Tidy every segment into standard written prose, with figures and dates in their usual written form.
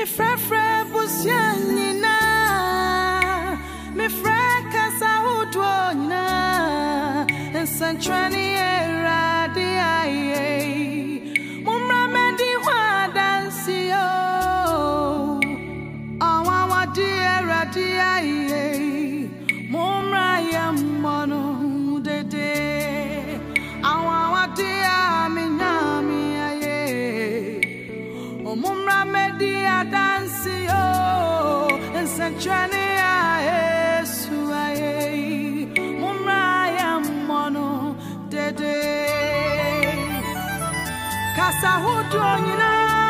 frefre busianina me freka saudona ensantrani eradi aye mumra mendi wadancio awa di eradi aye mumra yamono dede awa di aminami aye mumra mendi adancio ensantrani aye suaye mumra yamono dede kasa hudonyina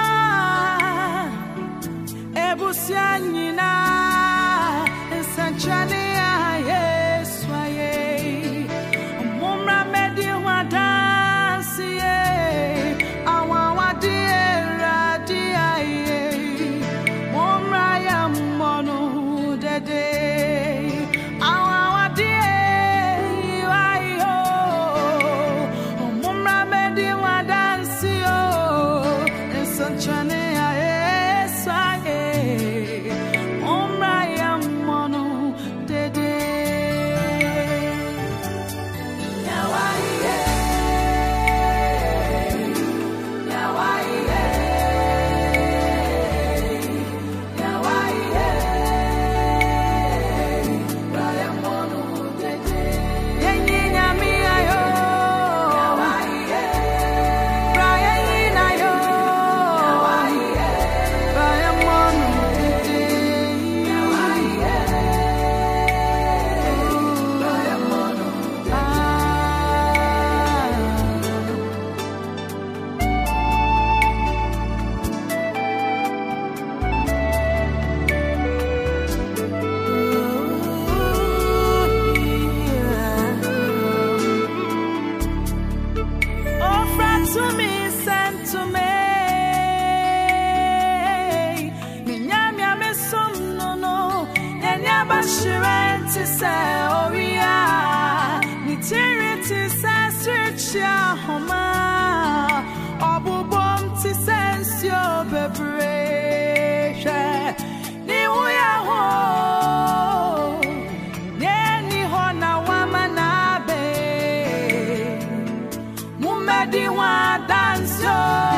ebusianyina ensantrani aye suaye mumra medi wadansie awa di eradi aye mumra yamono dede awa di ayo mumra medi wadansio ensantrani aye suaye mumra yamono dede Mumedi wa dance